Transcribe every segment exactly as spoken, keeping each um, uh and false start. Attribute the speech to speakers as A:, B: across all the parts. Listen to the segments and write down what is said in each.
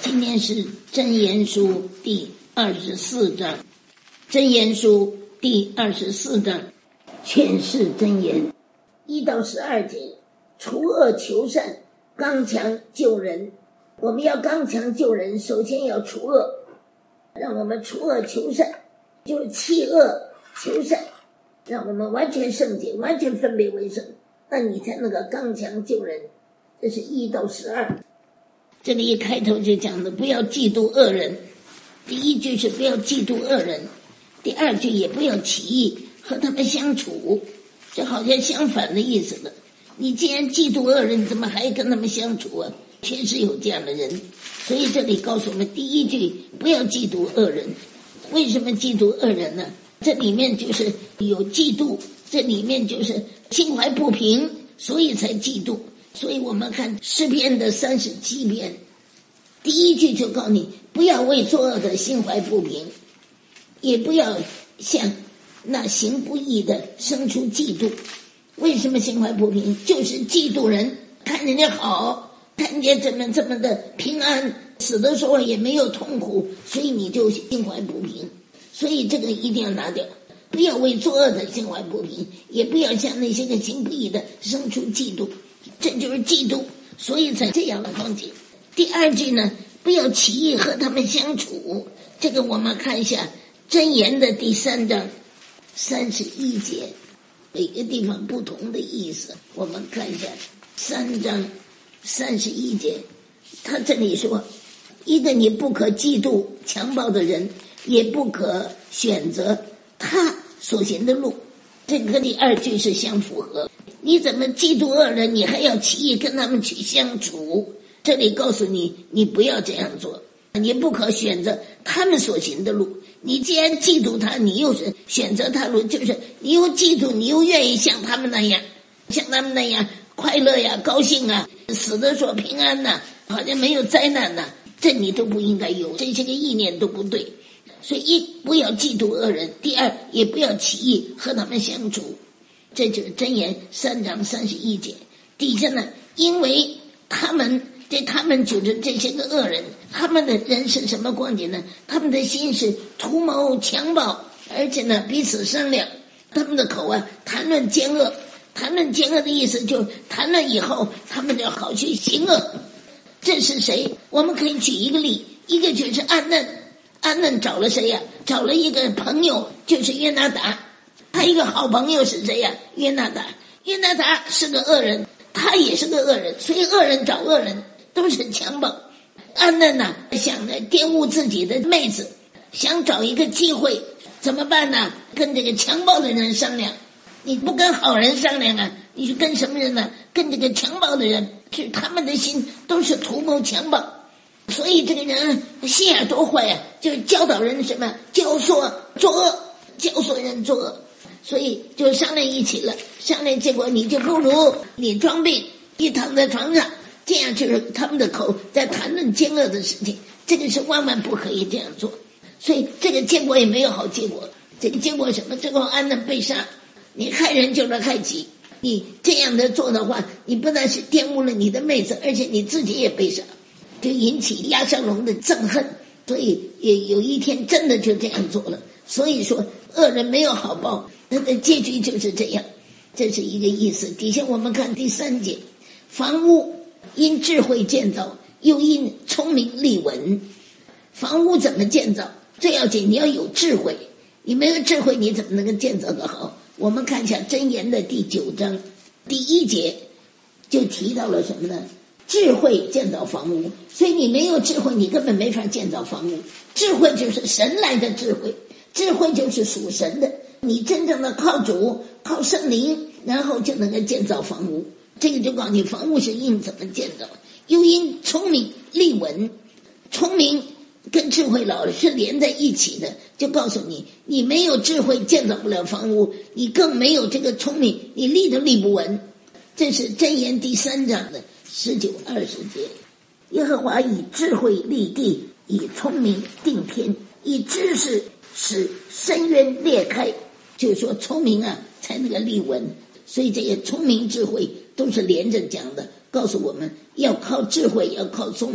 A: 今天是箴言书第二十四章，箴言书第二十四章，劝世箴言一到十二节，除恶求善，刚强救人。我们要刚强救人，首先要除恶，让我们除恶求善，就是弃恶求善，让我们完全圣洁，完全分别为圣，那你才能够刚强救人。这是一到十二。这里一开头就讲的不要嫉妒恶人，第一句是不要嫉妒恶人，第二句也不要起意和他们相处，这好像相反的意思了。你既然嫉妒恶人，你怎么还跟他们相处啊？确实有这样的人，所以这里告诉我们，第一句不要嫉妒恶人。为什么嫉妒恶人呢？这里面就是有嫉妒，这里面就是心怀不平，所以才嫉妒。所以我们看诗篇的三十七篇，第一句就告诉你，不要为作恶的心怀不平，也不要向那行不义的生出嫉妒。为什么心怀不平？就是嫉妒人，看人家好，看人家怎么这么的平安，死的时候也没有痛苦，所以你就心怀不平。所以这个一定要拿掉，不要为作恶的心怀不平，也不要向那些个行不义的生出嫉妒，这就是嫉妒，所以才这样的光景。第二句呢，不要起意和他们相处。这个我们看一下箴言的第三章三十一节，每个地方不同的意思。我们看一下三章三十一节，他这里说，一个你不可嫉妒强暴的人，也不可选择他所行的路。这个第二句是相符合。你怎么嫉妒恶人，你还要起意跟他们去相处？这里告诉你，你不要这样做，你不可选择他们所行的路。你既然嫉妒他，你又是选择他路，就是你又嫉妒，你又愿意像他们那样，像他们那样快乐呀、高兴啊，死的时候平安呐、啊，好像没有灾难呐、啊，这你都不应该有，这些个意念都不对。所以一不要嫉妒恶人，第二也不要起意和他们相处。这就是箴言三章三十一节。底下呢，因为他们这他们就是这些个恶人，他们的人是什么光景呢？他们的心是图谋强暴，而且呢彼此商量，他们的口啊谈论奸恶。谈论奸恶的意思就是谈论以后他们就好去行恶。这是谁？我们可以举一个例，一个就是暗嫩。暗嫩找了谁呀、啊？找了一个朋友，就是约拿达。他一个好朋友是谁呀、啊？约拿达。约拿达是个恶人，他也是个恶人，所以恶人找恶人，都是强暴。暗嫩呐、啊，想着玷污自己的妹子，想找一个机会，怎么办呢？跟这个强暴的人商量。你不跟好人商量啊，你是跟什么人呢？跟这个强暴的人，是他们的心都是图谋强暴。所以这个人心眼多坏啊，就是教导人什么教唆作恶，教唆人作恶。所以就商量一起了，商量结果你就不如你装病，你躺在床上，这样就是他们的口在谈论奸恶的事情，这个是万万不可以这样做。所以这个结果也没有好结果。这个结果什么？最后安嫩被杀。你害人就是害己，你这样的做的话，你不但是玷污了你的妹子，而且你自己也被杀，就引起押沙龙的憎恨。所以也有一天真的就这样做了。所以说恶人没有好报，他的结局就是这样，这是一个意思。底下我们看第三节，房屋因智慧建造，又因聪明立稳。房屋怎么建造？最要紧你要有智慧，你没有智慧你怎么能够建造得好？我们看一下箴言的第九章第一节就提到了什么呢？智慧建造房屋。所以你没有智慧，你根本没法建造房屋。智慧就是神来的智慧，智慧就是属神的，你真正的靠主靠圣灵，然后就能够建造房屋。这个就告诉你房屋是因怎么建造，又因聪明立稳。聪明跟智慧老是连在一起的，就告诉你你没有智慧建造不了房屋，你更没有这个聪明，你立都立不稳。这是箴言第三章的十九二十节。耶和华以智慧立地，以聪明定天，以知识使深渊裂开。就是说聪明啊才能够立稳。所以这些聪明智慧都是连着讲的，告诉我们要靠智慧，要靠聪明，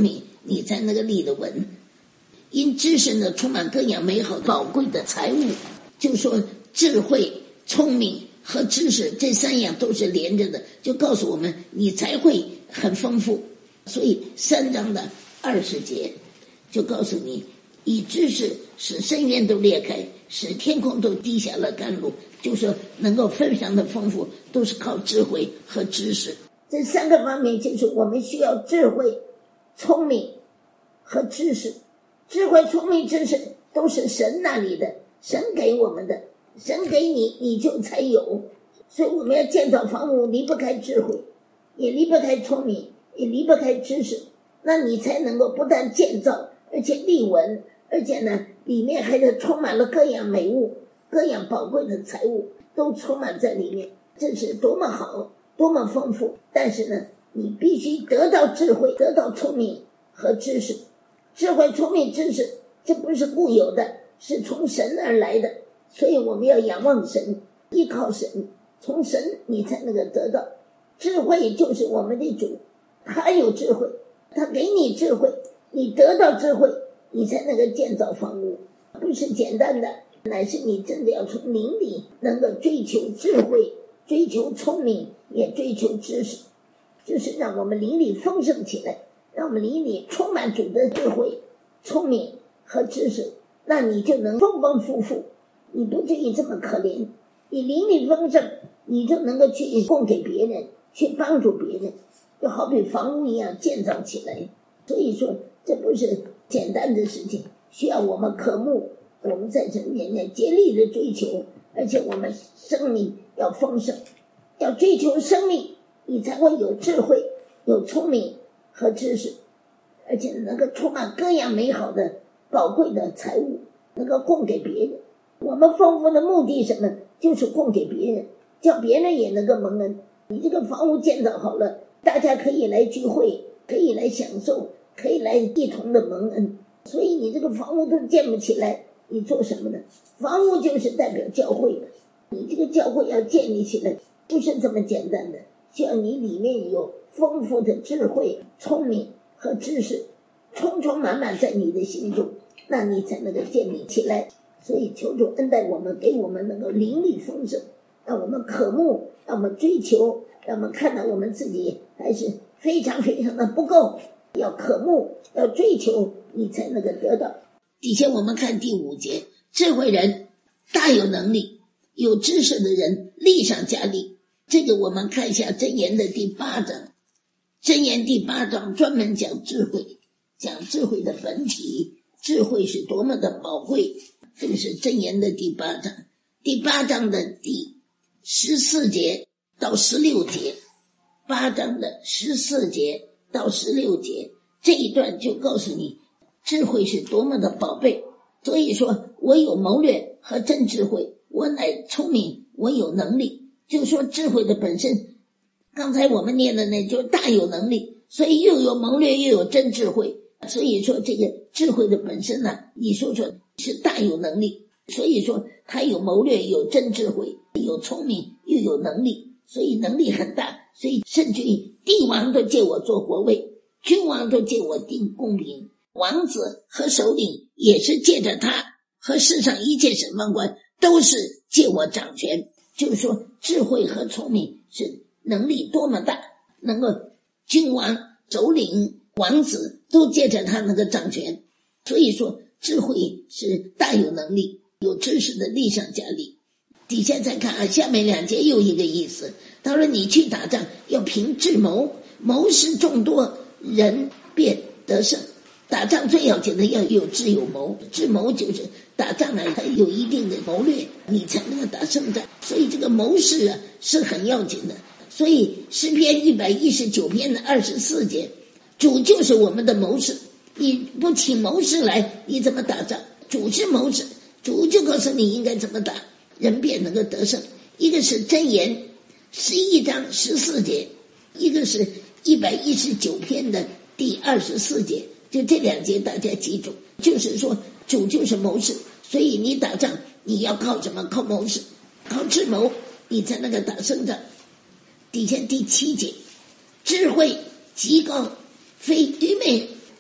A: 你才能够立得稳。因知识呢，充满各样美好宝贵的财物，就说智慧、聪明和知识这三样都是连着的，就告诉我们你才会很丰富。所以三章的二十节就告诉你，以知识使深渊都裂开，使天空都滴下了甘露，就说能够非常的丰富，都是靠智慧和知识。这三个方面就是我们需要智慧、聪明和知识。智慧、聪明、知识都是神那里的，神给我们的，神给你你就才有。所以我们要建造房屋，离不开智慧，也离不开聪明，也离不开知识，那你才能够不但建造，而且立稳，而且呢里面还是充满了各样美物，各样宝贵的财物都充满在里面，这是多么好，多么丰富。但是呢你必须得到智慧，得到聪明和知识。智慧、聪明、知识这不是固有的，是从神而来的，所以我们要仰望神，依靠神，从神你才能够得到。智慧就是我们的主，他有智慧，他给你智慧，你得到智慧，你才能够建造房屋，不是简单的，乃是你真的要从灵里能够追求智慧，追求聪明，也追求知识，就是让我们灵里丰盛起来，让我们灵里充满主的智慧、聪明和知识，那你就能丰丰富富，你不至于这么可怜。你灵里丰盛，你就能够去供给别人，去帮助别人，就好比房屋一样建造起来。所以说这不是简单的事情，需要我们渴慕，我们在这面前竭力的追求，而且我们生命要丰盛，要追求生命，你才会有智慧、有聪明和知识，而且能够充满各样美好的宝贵的财物，能够供给别人。我们丰富的目的什么？就是供给别人，叫别人也能够蒙恩。你这个房屋建造好了，大家可以来聚会，可以来享受，可以来一同的蒙恩。所以你这个房屋都建不起来，你做什么呢？房屋就是代表教会的，你这个教会要建立起来不是这么简单的，需要你里面有丰富的智慧、聪明和知识，充充满满在你的心中，那你才能够建立起来。所以求主恩待我们，给我们能够灵力丰盛，让我们渴慕，让我们追求，让我们看到我们自己还是非常非常的不够，要渴慕，要追求，你才能够得到。底下我们看第五节，智慧人大有能力，有知识的人力上加力。这个我们看一下箴言的第八章，箴言第八章专门讲智慧，讲智慧的本体，智慧是多么的宝贵。这个是箴言的第八章，第八章的第十四节到十六节，八章的十四节到十六节，这一段就告诉你智慧是多么的宝贝。所以说我有谋略和真智慧，我乃聪明，我有能力。就说智慧的本身，刚才我们念的那就大有能力，所以又有谋略又有真智慧。所以说这个智慧的本身呢，你说说是大有能力，所以说他有谋略，有真智慧，有聪明，又有能力，所以能力很大。所以甚至于帝王都借我做国位，君王都借我定公平，王子和首领也是借着他，和世上一切审判官都是借我掌权。就是说智慧和聪明是能力多么大，能够君王、首领、王子都借着他那个掌权。所以说智慧是大有能力，有知识的力上加力。底下再看啊，下面两节又一个意思，他说你去打仗要凭智谋，谋士众多，人便得胜。打仗最要紧的要有智有谋，智谋就是打仗啊，它有一定的谋略，你才能够打胜仗。所以这个谋士啊是很要紧的。所以诗篇一百一十九篇的二十四节，主就是我们的谋士，你不请谋士来，你怎么打仗？主是谋士，主就告诉你应该怎么打，人便能够得胜。一个是箴言十一章十四节，一个是一百一十九篇的第二十四节，就这两节大家记住，就是说主就是谋士，所以你打仗你要靠什么？靠谋士，靠智谋，你才能够打胜仗。底下第七节，智慧极高，非愚昧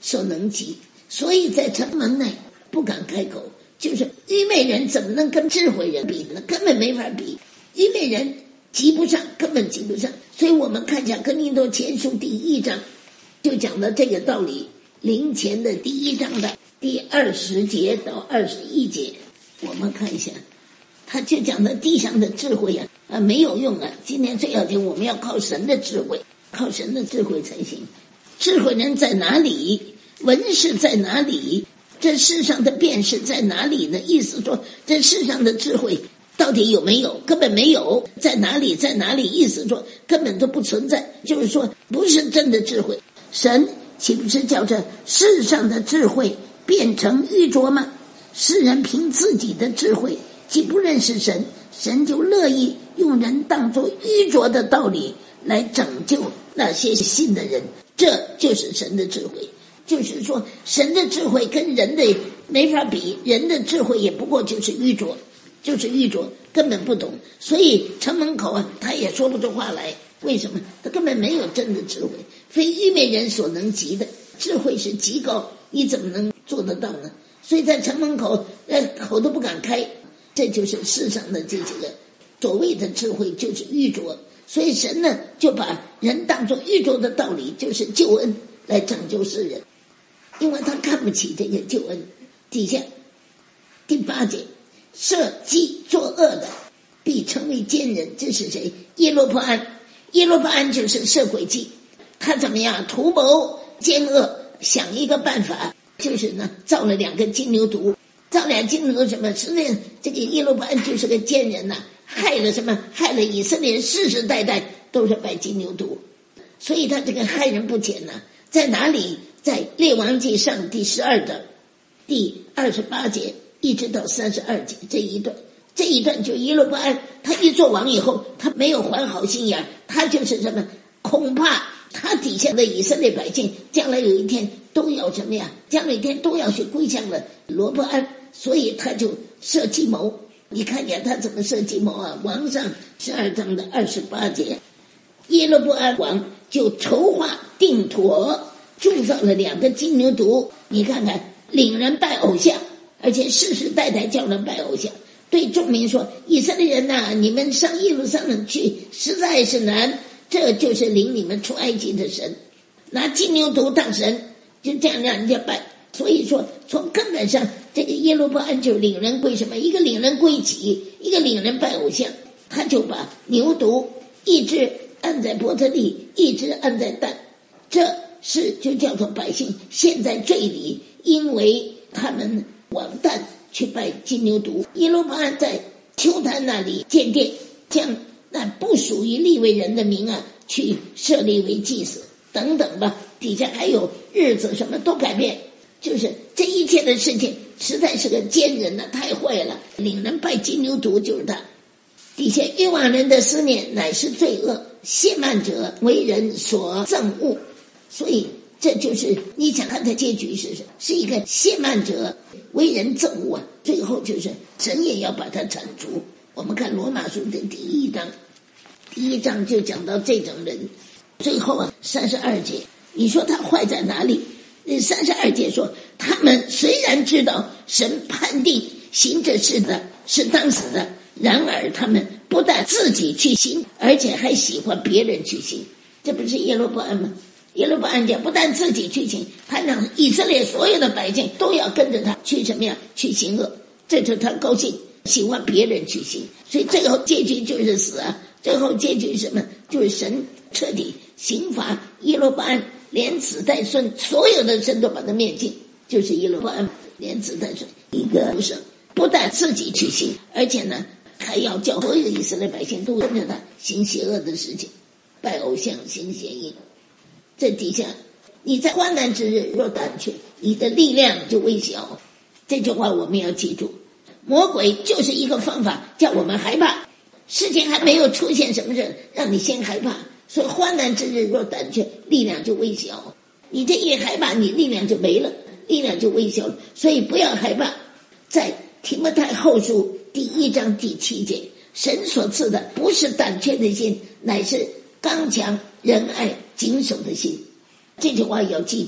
A: 所能及，所以在城门内不敢开口。就是愚昧人怎么能跟智慧人比呢？根本没法比，愚昧人及不上，根本及不上。所以我们看一下哥林多前书第一章，就讲到这个道理。灵前的第一章的第二十节到二十一节，我们看一下，他就讲到地上的智慧啊啊没有用啊。今天最要紧，我们要靠神的智慧，靠神的智慧才行。智慧人在哪里？文士在哪里？这世上的辨识在哪里呢？意思说，这世上的智慧到底有没有？根本没有。在哪里？在哪里？意思说，根本都不存在。就是说，不是真的智慧。神岂不是叫这世上的智慧变成愚拙吗？世人凭自己的智慧，既不认识神，神就乐意用人当作愚拙的道理来拯救那些信的人。这就是神的智慧。就是说，神的智慧跟人的没法比，人的智慧也不过就是愚拙，就是愚拙，根本不懂。所以城门口啊，他也说不出话来。为什么？他根本没有真的智慧，非愚昧人所能及的。智慧是极高，你怎么能做得到呢？所以在城门口，呃，口都不敢开。这就是世上的这几个所谓的智慧，就是愚拙。所以神呢，就把人当作愚拙的道理，就是救恩来拯救世人。因为他看不起这个救恩。底下第八节，设计作恶的必成为奸人。这是谁？耶罗波安。耶罗波安就是设诡计，他怎么样图谋奸恶，想一个办法，就是呢造了两个金牛犊。造两金牛什么？实际上这个耶罗波安就是个奸人呐、啊，害了什么？害了以色列世世代代都是拜金牛犊，所以他这个害人不浅呐、啊。在哪里？在列王记上第十二章第二十八节一直到三十二节这一段，这一段就耶罗波安他一做王以后，他没有还好心眼，他就是什么？恐怕他底下的以色列百姓将来有一天都要什么呀？将来有一天都要去归向了罗波安，所以他就设计谋。你看见他怎么设计谋啊？王上十二章的二十八节，耶罗波安王就筹划定妥，铸造了两个金牛犊。你看看，领人拜偶像，而且世世代代叫人拜偶像。对众民说，以色列人呐、啊，你们上耶路撒冷去实在是难，这就是领你们出埃及的神，拿金牛犊当神，就这样让人家拜。所以说从根本上，这个耶罗波安就领人归什么？一个领人归己，一个领人拜偶像。他就把牛犊一只按在伯特利，一只按在但，这是就叫做百姓陷在罪里，因为他们往但去拜金牛犊。耶罗波安在丘坛那里建殿，将那不属于利未人的名啊去设立为祭司等等吧。底下还有日子什么都改变，就是这一切的事情实在是个奸人呢、啊，太坏了。领人拜金牛犊就是他。底下欲望人的思念乃是罪恶，亵慢者为人所憎恶。所以这就是你想他的结局是什么？是一个亵慢者为人憎恶啊，最后就是神也要把他铲除。我们看罗马书的第一章，第一章就讲到这种人。最后啊，三十二节，你说他坏在哪里？三十二节说，他们虽然知道神判定行这事的是当死的，然而他们不但自己去行，而且还喜欢别人去行。这不是耶罗波安吗？耶罗波安讲不但自己去行，他让以色列所有的百姓都要跟着他去什么呀？去行恶。这就是他高兴，喜欢别人去行。所以最后结局就是死啊！最后结局是什么？就是神彻底刑罚耶罗波安，连子带孙所有的神都把他灭尽。就是耶罗波安连子带孙一个不剩，不但自己去行，而且呢还要叫所有以色列百姓都跟着他行邪恶的事情，拜偶像，行邪淫。这底下你在患难之日若胆怯，你的力量就微小。这句话我们要记住，魔鬼就是一个方法叫我们害怕，事情还没有出现什么事让你先害怕。所以患难之日若胆怯，力量就微小。你这一害怕，你力量就没了，力量就微小了。所以不要害怕。在提摩太后书第一章第七节，神所赐的不是胆怯的心，乃是刚强仁爱谨守的心。这句话要记住。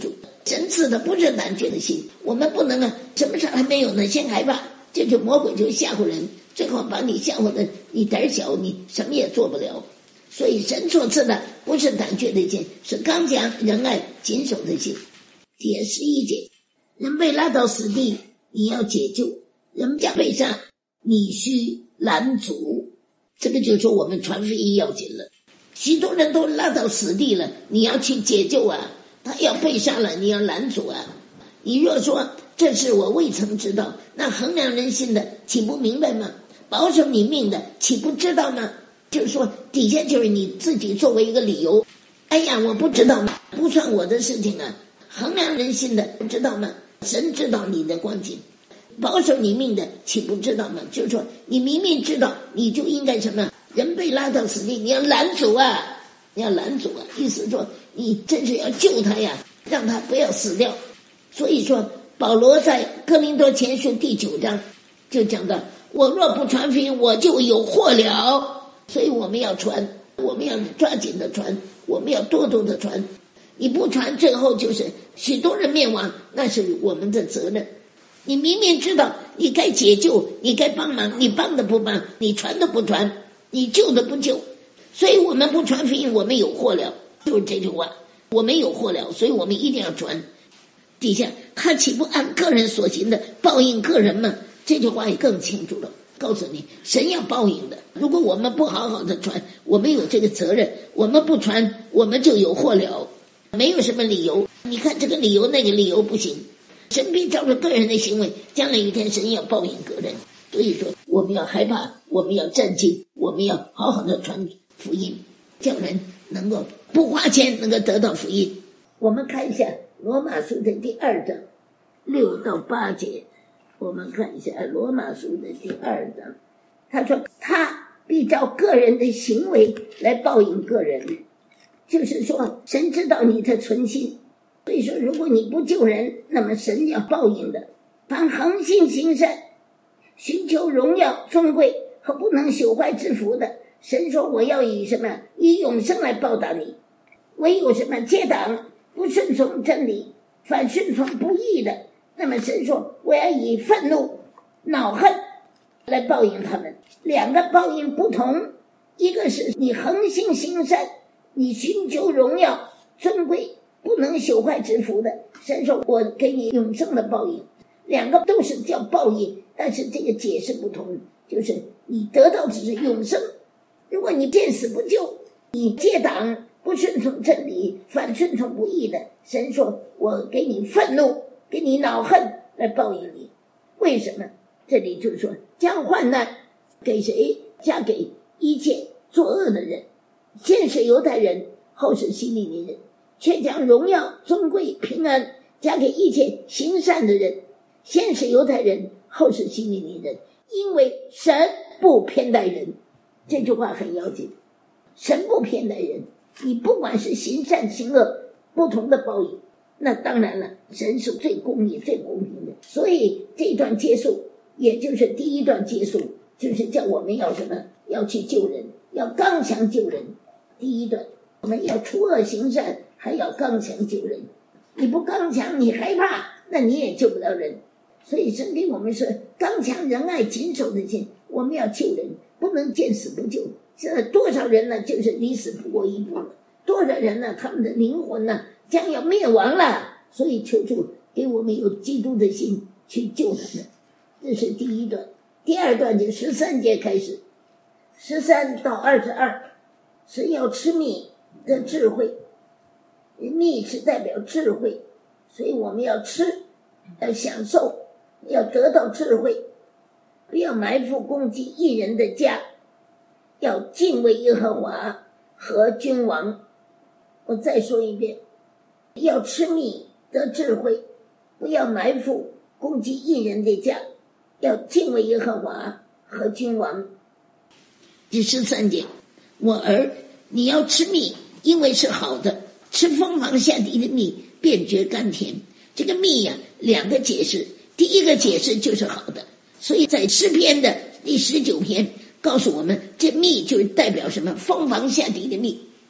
A: 神赐的不是胆怯的心，我们不能啊，什么事还没有呢，先害怕，这就魔鬼就吓唬人，最后把你吓唬的你胆小，你什么也做不了。所以神所赐的不是胆怯的心，是刚强仁爱谨守的心。第十一节，人被拉到死地，你要解救；人将被杀，你需拦阻。这个就说我们传福音要紧了，许多人都拉到死地了，你要去解救啊，他要被杀了，你要拦阻啊。你若说这事我未曾知道，那衡量人心的岂不明白吗？保守你命的岂不知道吗？就是说底下就是你自己作为一个理由，哎呀我不知道吗？不算我的事情啊。衡量人心的不知道吗？神知道你的光景。保守你命的岂不知道吗？就是说你明明知道，你就应该什么？人被拉到死地，你要拦阻啊，你要拦阻啊，意思说你真是要救他呀，让他不要死掉。所以说保罗在哥林多前书第九章就讲到，我若不传福音，我就有祸了。所以我们要传，我们要抓紧的传，我们要多多的传。你不传，最后就是许多人灭亡，那是我们的责任。你明明知道你该解救，你该帮忙，你帮的不帮，你传的不传，你救的不救。所以我们不传福音，我们有祸了，就是这句话，我们有祸了，所以我们一定要传。底下他岂不按个人所行的报应个人吗？这句话也更清楚了，告诉你神要报应的。如果我们不好好的传，我们有这个责任，我们不传，我们就有祸了，没有什么理由。你看这个理由那个理由不行，神必照着个人的行为，将来有一天神要报应个人。所以说我们要害怕，我们要战兢，我们要好好的传福音，叫人能够不花钱能够得到福音。我们看一下罗马书的第二章六到八节，我们看一下罗马书的第二章，他说他必照个人的行为来报应个人，就是说神知道你的存心，所以说如果你不救人，那么神要报应的。凡恒心行善，寻求荣耀尊贵和不能朽坏之福的，神说我要以什么？以永生来报答你。唯有什么？结党不顺从真理，反顺从不义的，那么神说我要以愤怒恼恨来报应他们。两个报应不同，一个是你恒心行善，你寻求荣耀尊贵不能朽坏之福的，神说我给你永生的报应。两个都是叫报应，但是这个解释不同，就是你得到只是永生，如果你见死不救，你结党不顺从真理，反顺从不义的，神说我给你愤怒，给你恼恨来报应你。为什么？这里就是说将患难给谁？加给一切作恶的人，先是犹太人，后是希利尼人，却将荣耀尊贵平安加给一切行善的人，先是犹太人，后是希利尼人，因为神不偏待人。这句话很要紧，神不偏待人，你不管是行善行恶，不同的报应，那当然了，神是最公义最公平的。所以这一段结束，也就是第一段结束，就是叫我们要什么？要去救人，要刚强救人。第一段我们要除恶行善，还要刚强救人。你不刚强，你害怕，那你也救不了人。所以神给我们是刚强仁爱谨守的心，我们要救人，不能见死不救。现在多少人呢，就是离死不过一步了，多少人呢，他们的灵魂呢将要灭亡了。所以求主给我们有基督的心去救他们。这是第一段。第二段就十三节开始，十三到二十二，是要吃蜜的智慧。蜜是代表智慧，所以我们要吃，要享受，要得到智慧，不要埋伏攻击义人的家，要敬畏耶和华和君王。我再说一遍，要吃蜜得智慧，不要埋伏攻击义人的家，要敬畏耶和华和君王。第十三节，我儿，你要吃蜜，因为是好的，吃蜂房下地的蜜，便觉甘甜。这个蜜呀、啊，两个解释。第一个解释就是好的，所以在诗篇的第十九篇告诉我们，这蜜就是代表什么？蜂房下地的蜜，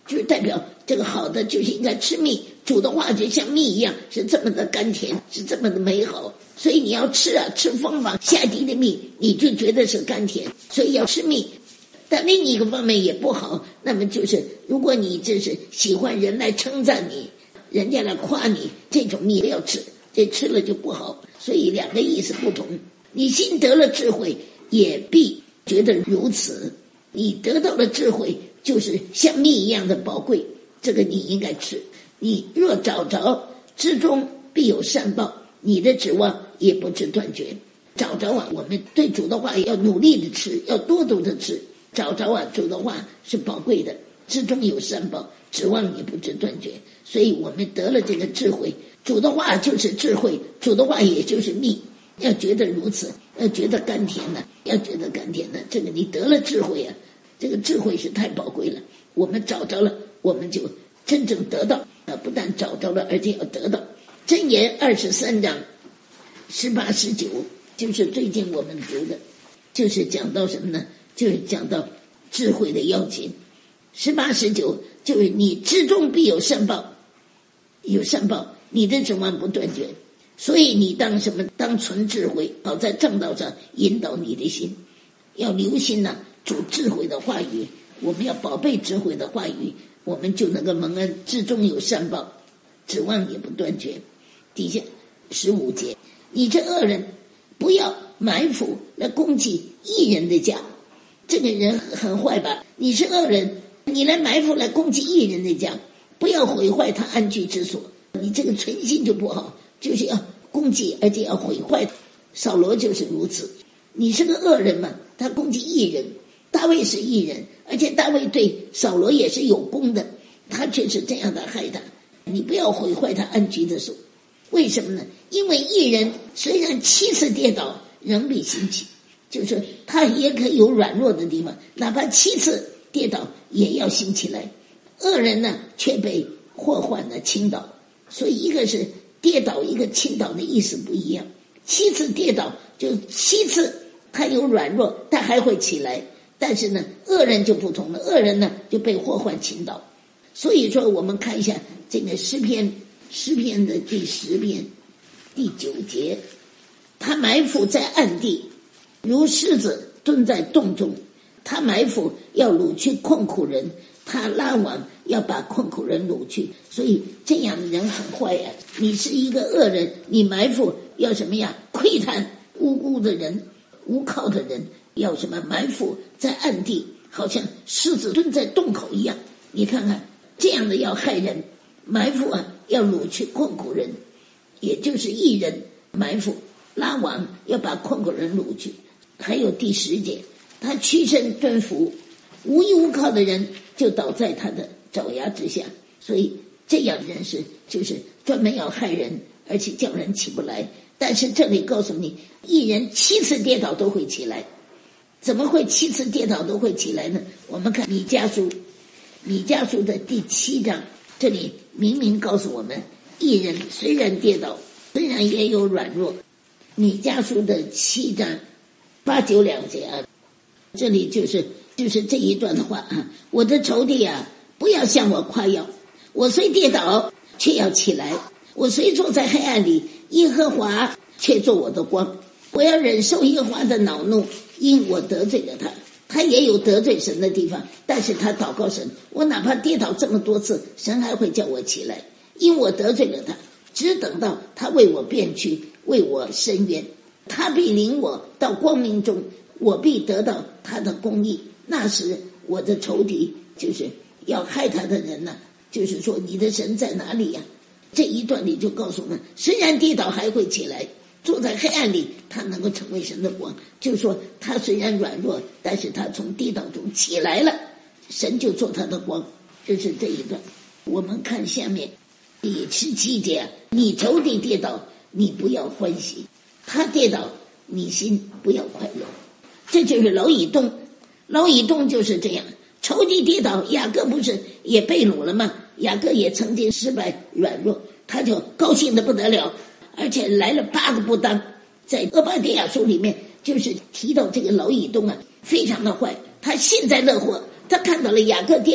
A: 就是代表这个好的就是应该吃蜜，煮的话就像蜜一样，是这么的甘甜，是这么的美好。所以你要吃啊，吃蜂房下滴的蜜，你就觉得是甘甜，所以要吃蜜。但另一个方面也不好，那么就是如果你就是喜欢人来称赞你，人家来夸你，这种蜜不要吃，这吃了就不好。所以两个意思不同。你心得了智慧，也必觉得如此。你得到了智慧，就是像蜜一样的宝贵，这个你应该吃。你若找着，之中必有善报，你的指望也不致断绝。找着啊，我们对主的话要努力的吃，要多多的吃。找着啊，主的话是宝贵的，之中有善报，指望也不致断绝。所以我们得了这个智慧，主的话就是智慧，主的话也就是蜜，要觉得如此，要觉得甘甜的，要觉得甘甜的。这个你得了智慧啊，这个智慧是太宝贵了。我们找着了，我们就真正得到啊，不但找着了，而且要得到。箴言二十三章十八十九，就是最近我们读的，就是讲到什么呢？就是讲到智慧的要紧。十八十九就是你之中必有善报，有善报，你的指望不断绝。所以你当什么？当存智慧，好在正道上引导你的心，要留心呐、啊，主智慧的话语，我们要宝贝智慧的话语，我们就能够蒙恩，之中有善报，指望也不断绝。底下十五节，你这恶人不要埋伏来攻击义人的家。这个人很坏吧？你是恶人，你来埋伏来攻击义人的家，不要毁坏他安居之所。你这个存心就不好，就是要攻击，而且要毁坏。扫罗就是如此。你是个恶人嘛？他攻击义人，大卫是义人，而且大卫对扫罗也是有功的，他却是这样的害他。你不要毁坏他安居的所。为什么呢？因为义人虽然七次跌倒，仍必兴起。就是他也可以有软弱的地方，哪怕七次跌倒也要兴起来。恶人呢却被祸患的倾倒，所以一个是跌倒，一个倾倒的意思不一样。七次跌倒就七次他有软弱，他还会起来。但是呢，恶人就不同了，恶人呢就被祸患倾倒。所以说我们看一下这个诗篇，诗篇的第十篇第九节，他埋伏在暗地，如狮子蹲在洞中，他埋伏要掳去困苦人，他拉网要把困苦人掳去。所以这样的人很坏呀、啊！你是一个恶人，你埋伏要什么呀？窥探无辜的人，无靠的人，要什么？埋伏在暗地，好像狮子蹲在洞口一样。你看看这样的要害人，埋伏啊要掳去困苦人，也就是义人埋伏拉网要把困苦人掳去。还有第十节，他屈身蹲伏，无依无靠的人就倒在他的爪牙之下。所以这样人是就是专门要害人，而且叫人起不来。但是这里告诉你，一人七次跌倒都会起来。怎么会七次跌倒都会起来呢？我们看米迦书，米迦书的第七章，这里明明告诉我们，一人虽然跌倒，虽然也有软弱。米迦书的七章八九两节啊，这里就是就是这一段的话啊，我的仇敌啊，不要向我夸耀，我虽跌倒却要起来，我虽坐在黑暗里，耶和华却做我的光。我要忍受耶和华的恼怒，因我得罪了他。他也有得罪神的地方，但是他祷告神，我哪怕跌倒这么多次，神还会叫我起来，因我得罪了他。只等到他为我辩屈，为我伸冤，他必领我到光明中，我必得到他的公义。那时我的仇敌，就是要害他的人呢、啊，就是说你的神在哪里呀、啊？这一段里就告诉我们，虽然跌倒还会起来，坐在黑暗里他能够成为神的光。就是说他虽然软弱，但是他从跌倒中起来了，神就做他的光。这是这一段。我们看下面第十七节，你仇敌跌倒，你不要欢喜，他跌倒，你心不要快乐。这就是老以东，老以东就是这样，仇敌跌倒，雅各不是也被掳了吗？雅各也曾经失败软弱，他就高兴得不得了，而且来了八个不当。在俄巴底亚书里面就是提到这个老以东啊，非常的坏，他幸灾乐祸，他看到了雅各跌倒，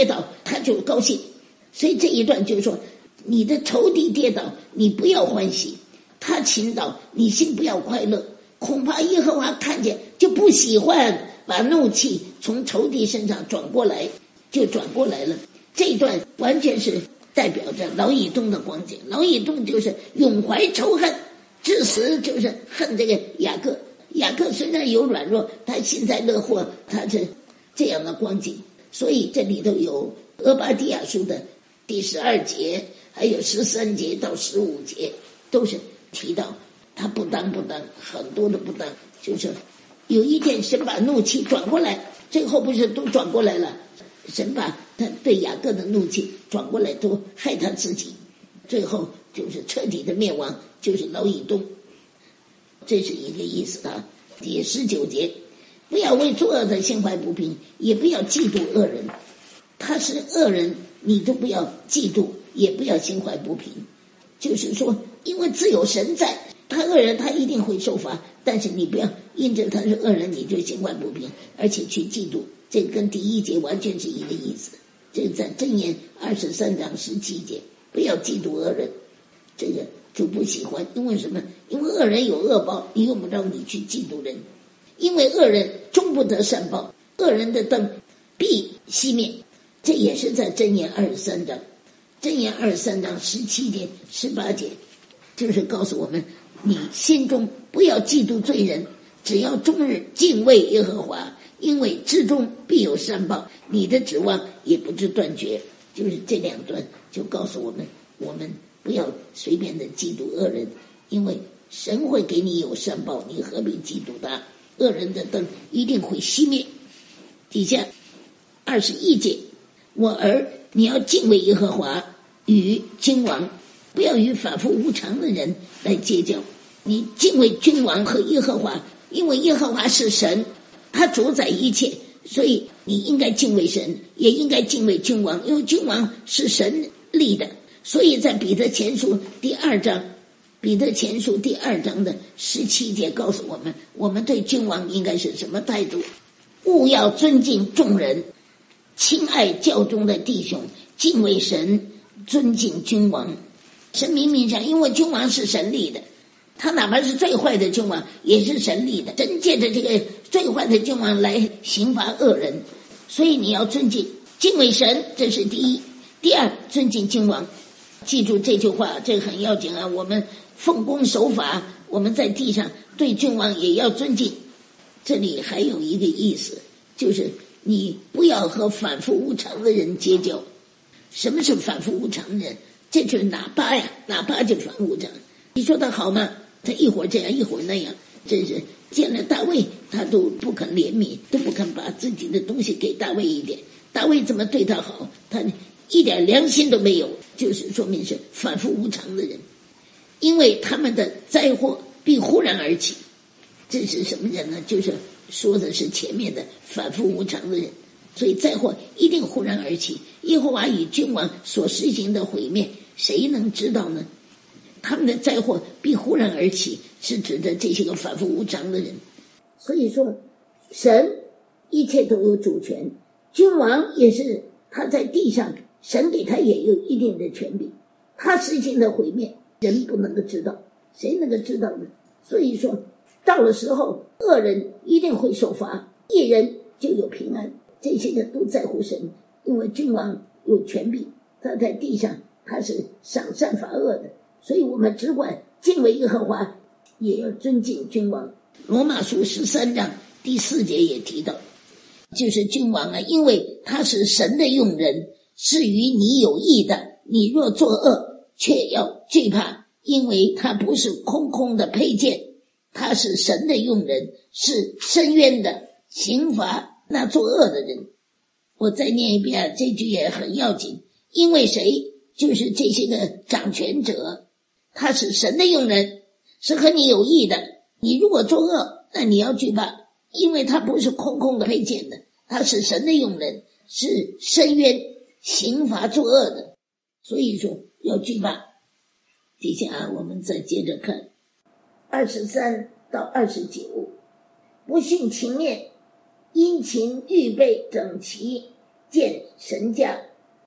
A: 他就高兴。所以这一段就是说，你的仇敌跌倒，你不要欢喜；他倾倒，你心不要快乐。恐怕耶和华看见就不喜欢，把怒气从仇敌身上转过来，就转过来了。这一段完全是代表着老以东的光景。老以东就是永怀仇恨，至死就是恨这个雅各。雅各虽然有软弱，他幸灾乐祸，他是这样的光景。所以这里头有俄巴底亚书的第十二节，还有十三节到十五节，都是提到他不当不当，很多的不当。就是有一天神把怒气转过来，最后不是都转过来了，神把他对雅各的怒气转过来，都害他自己，最后就是彻底的灭亡，就是老以东。这是一个意思啊。第十九节，不要为作恶的心怀不平，也不要嫉妒恶人。他是恶人，你都不要嫉妒，也不要心怀不平。就是说，因为自有神在，他恶人他一定会受罚，但是你不要因着他是恶人你就心怀不平，而且去嫉妒。这跟第一节完全是一个意思。这在箴言二十三章十七节，不要嫉妒恶人，这个就不喜欢。因为什么？因为恶人有恶报，你用不着你去嫉妒人。因为恶人终不得善报，恶人的灯必熄灭。这也是在箴言二十三章，箴言二十三章十七节十八节，就是告诉我们，你心中不要嫉妒罪人，只要终日敬畏耶和华，因为至终必有善报，你的指望也不致断绝。就是这两段就告诉我们，我们不要随便的嫉妒恶人，因为神会给你有善报，你何必嫉妒他？恶人的灯一定会熄灭。底下二十一节，我儿，你要敬畏耶和华与君王，不要与反复无常的人来结交。你敬畏君王和耶和华，因为耶和华是神，他主宰一切，所以你应该敬畏神，也应该敬畏君王，因为君王是神立的。所以在彼得前书第二章，彼得前书第二章的十七节告诉我们，我们对君王应该是什么态度？务要尊敬众人，亲爱教中的弟兄，敬畏神，尊敬君王。神明明讲，因为君王是神立的，他哪怕是最坏的君王也是神立的，神借着这个最坏的君王来刑罚恶人，所以你要尊敬敬畏神，这是第一。第二，尊敬君王。记住这句话，这很要紧啊！我们奉公守法，我们在地上对君王也要尊敬。这里还有一个意思，就是你不要和反复无常的人结交。什么是反复无常的人？这就是哪巴呀，哪巴就反复无常。你说他好吗？他一会儿这样一会儿那样，真是见了大卫他都不肯怜悯，都不肯把自己的东西给大卫一点。大卫怎么对他好，他一点良心都没有，就是说明是反复无常的人。因为他们的灾祸必忽然而起。这是什么人呢？就是说的是前面的反复无常的人。所以灾祸一定忽然而起，耶和华与君王所实行的毁灭，谁能知道呢？他们的灾祸必忽然而起，是指的这些个反复无常的人。所以说神一切都有主权，君王也是他在地上，神给他也有一定的权柄，他实行的毁灭人不能够知道，谁能够知道呢？所以说到了时候，恶人一定会受罚，义人就有平安。这些个都在乎神，因为君王有权柄，他在地上他是赏善罚恶的，所以我们只管敬畏耶和华，也要尊敬君王。罗马书十三章第四节也提到，就是君王啊，因为他是神的用人，是与你有益的，你若作恶，却要惧怕，因为他不是空空的佩剑，他是神的用人，是深渊的刑罚那作恶的人。我再念一遍啊，这句也很要紧。因为谁？就是这些个掌权者，他是神的用人，是和你有益的。你如果作恶，那你要惧怕，因为他不是空空的佩剑的，他是神的用人，是深渊刑罚作恶的，所以说要惧怕。底下啊，我们再接着看二十三到二十九，不徇情面，殷勤预备整齐，见神家，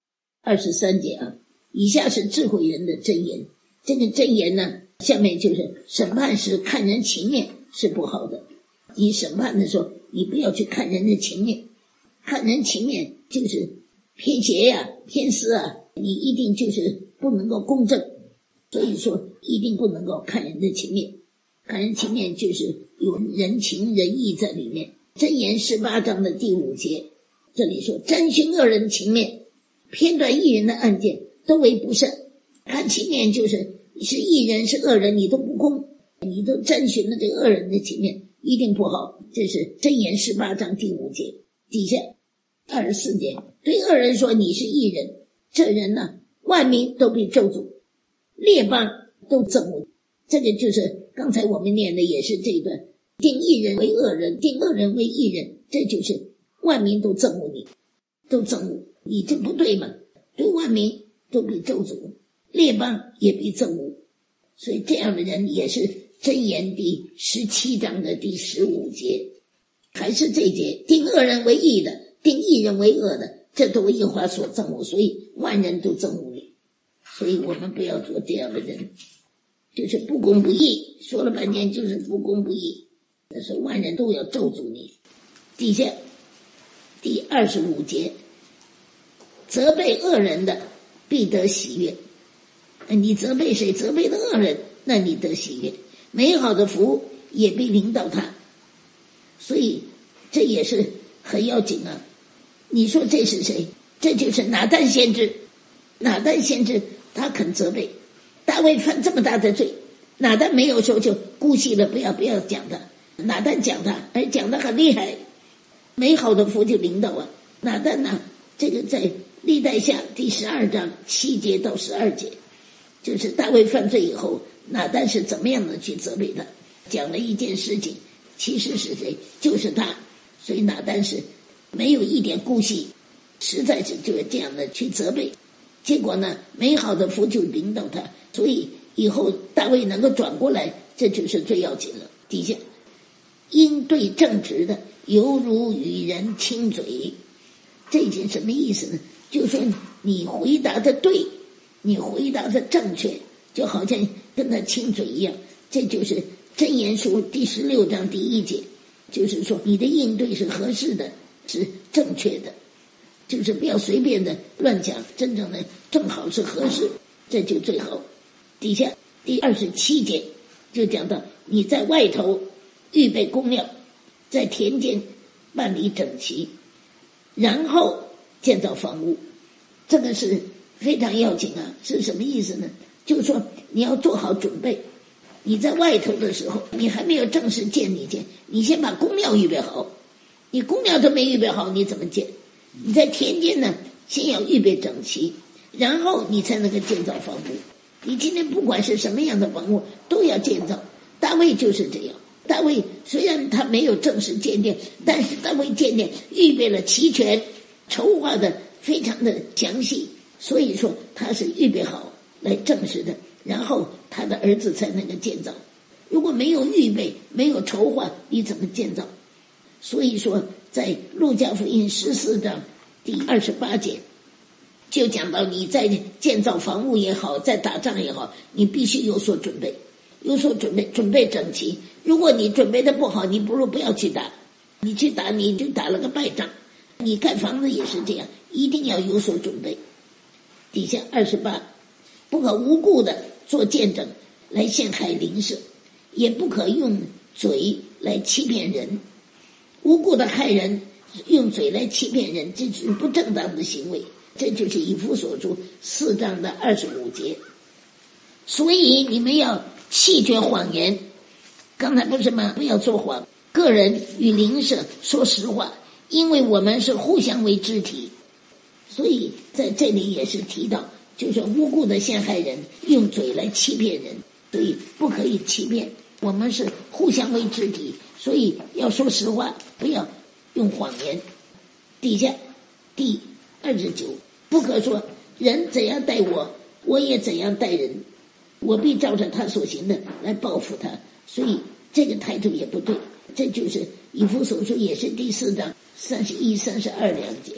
A: 二十三节啊，以下是智慧人的箴言。这个箴言呢，下面就是审判时看人情面是不好的。你审判的时候，你不要去看人的情面，看人情面就是偏邪呀、偏私啊，你一定就是不能够公正。所以说，一定不能够看人的情面，看人情面就是有人情仁义在里面。箴言十八章的第五节，这里说：沾寻恶人情面，偏断义人的案件，都为不善。看情面就是你是义人是恶人，你都不公，你都沾寻了这个恶人的情面，一定不好。这是箴言十八章第五节。底下二十四节，对恶人说你是义人，这人呢，万民都被咒诅，列邦都憎恶。这个就是刚才我们念的也是这一段，定义人为恶人，定恶人为义人，这就是万民都憎恶你，都憎恶你，这不对嘛？对万民都被咒诅，列邦也被憎恶，所以这样的人也是箴言第十七章的第十五节，还是这一节，定恶人为义的，定义人为恶的，这都为耶和华所憎恶，所以万人都憎恶你。所以我们不要做这样的人，就是不公不义，说了半天就是不公不义，但是万人都要咒诅你。底下第二十五节，责备恶人的必得喜悦。你责备谁？责备的恶人，那你得喜悦，美好的福也必临到他。所以这也是很要紧啊。你说这是谁？这就是拿但先知。拿但先知他肯责备大卫犯这么大的罪，拿但没有说就姑息了，不要不要讲他。拿但讲他，而讲得很厉害，美好的福就临到啊。拿但呢，这个在历代下第十二章七节到十二节，就是大卫犯罪以后，拿但是怎么样的去责备他，讲了一件事情，其实是谁？就是他。所以拿但是没有一点顾忌，实在是就是这样的去责备，结果呢，美好的福就临到他，所以以后大卫能够转过来，这就是最要紧了。底下应对正直的，犹如与人亲嘴。这件什么意思呢？就是说你回答的对，你回答的正确，就好像跟他亲嘴一样。这就是箴言书第十六章第一节，就是说你的应对是合适的，是正确的，就是不要随便的乱讲，真正的正好是合适，这就最好。底下第二十七节就讲到你在外头预备公庙，在田间办理整齐，然后建造房屋。这个是非常要紧啊。是什么意思呢？就是说你要做好准备，你在外头的时候，你还没有正式建立建，你先把公庙预备好。你公庙都没预备好，你怎么建？你在田间呢，先要预备整齐，然后你才能够建造房屋。你今天不管是什么样的房屋都要建造，大卫就是这样。大卫虽然他没有正式建殿，但是大卫建殿预备了齐全，筹划的非常的详细，所以说他是预备好来正式的，然后他的儿子才能够建造。如果没有预备，没有筹划，你怎么建造？所以说在路加福音十四章第二十八节就讲到，你在建造房屋也好，在打仗也好，你必须有所准备，有所准备，准备整齐。如果你准备的不好，你不如不要去打，你去打你就打了个败仗。你盖房子也是这样，一定要有所准备。底下二十八，不可无故的做见证来陷害邻舍，也不可用嘴来欺骗人。无故的害人，用嘴来欺骗人，这是不正当的行为。这就是以弗所书四章的二十五节。所以你们要弃绝谎言。刚才不是吗？不要说谎，个人与邻舍说实话，因为我们是互相为肢体。所以在这里也是提到，就是无故的陷害人，用嘴来欺骗人，所以不可以欺骗。我们是互相为肢体，所以要说实话，不要用谎言。底下第二十九，不可说人怎样待我，我也怎样待人，我必照着他所行的来报复他。所以这个态度也不对。这就是以弗所书也是第四章三十一、三十二两节。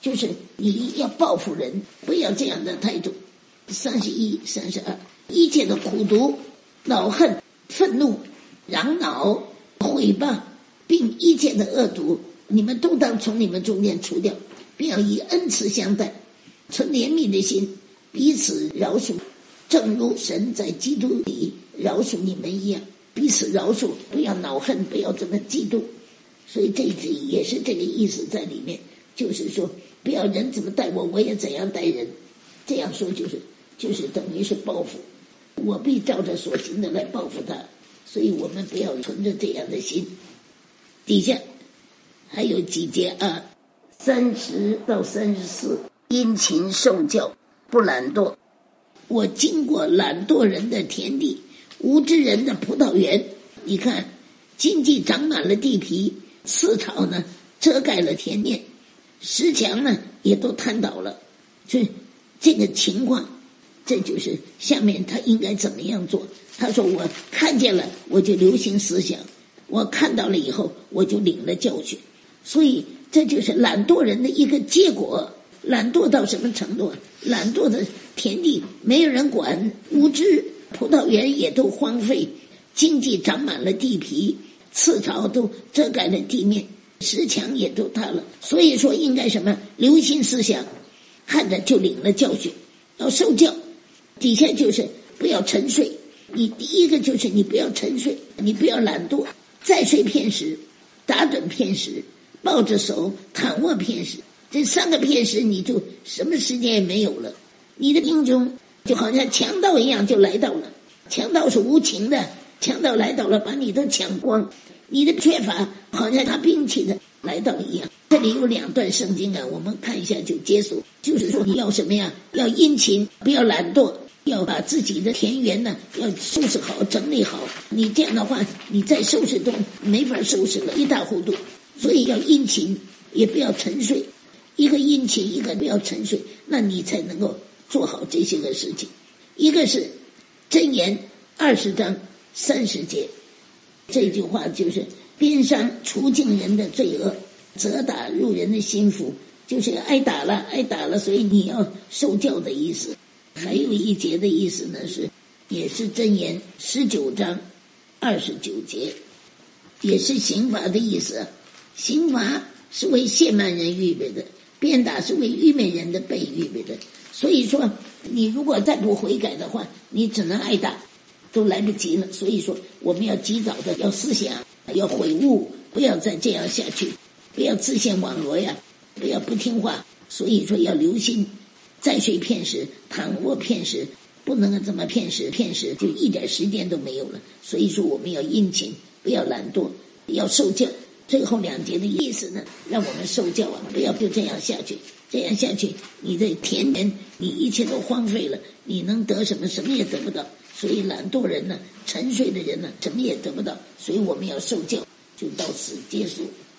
A: 就是你要报复人，不要这样的态度。三十一、三十二，一切的苦毒、恼恨、愤怒、嚷恼、毁谤，并一切的恶毒，你们都当从你们中间除掉，并要以恩慈相待，存怜悯的心，彼此饶恕，正如神在基督里饶恕你们一样。彼此饶恕，不要恼恨，不要这么嫉妒。所以这一句也是这个意思在里面，就是说不要人怎么待我，我也怎样待人。这样说就是就是等于是报复，我必照着所行的来报复他。所以我们不要存着这样的心。底下还有几节啊，三十到三十四，殷勤受教，不懒惰。我经过懒惰人的田地，无知人的葡萄园，你看荆棘长满了地皮，刺草呢遮盖了田面，石墙呢也都瘫倒了。所以这个情况，这就是下面他应该怎么样做。他说我看见了我就流行思想，我看到了以后我就领了教训。所以这就是懒惰人的一个结果。懒惰到什么程度？懒惰的田地没有人管，无知，葡萄园也都荒废，荆棘长满了地皮，刺草都遮盖了地面，石墙也都塌了。所以说应该什么？留心思想，看着就领了教训，要受教。底下就是不要沉睡，你第一个就是你不要沉睡，你不要懒惰，再睡片时，打盹片时，抱着手躺卧片时，这三个片时你就什么时间也没有了。你的英雄就好像强盗一样就来到了，强盗是无情的，强盗来到了把你都抢光，你的缺乏好像拿兵器的来到一样。这里有两段圣经啊，我们看一下就结束。就是说你要什么呀？要殷勤，不要懒惰，要把自己的田园呢要收拾好整理好，你这样的话你再收拾都没法收拾了，一塌糊涂。所以要殷勤，也不要沉睡，一个殷勤，一个不要沉睡，那你才能够做好这些个事情。一个是箴言二十章三十节，这句话就是鞭伤除尽人的罪恶，责打入人的心腹，就是挨打了挨打了，所以你要受教的意思。还有一节的意思呢，是也是箴言十九章二十九节，也是刑罚的意思。刑罚是为亵慢人预备的，鞭打是为愚昧人的背预备的。所以说你如果再不悔改的话，你只能挨打，都来不及了。所以说我们要及早的要思想，要悔悟，不要再这样下去，不要自陷网罗呀，不要不听话。所以说要留心，再睡片时，躺卧片时，不能这么片时片时就一点时间都没有了。所以说我们要殷勤，不要懒惰，要受教。最后两节的意思呢，让我们受教啊，不要就这样下去，这样下去你的田园你一切都荒废了，你能得什么？什么也得不到。所以懒惰人呢，沉睡的人呢，什么也得不到。所以我们要受教，就到此结束。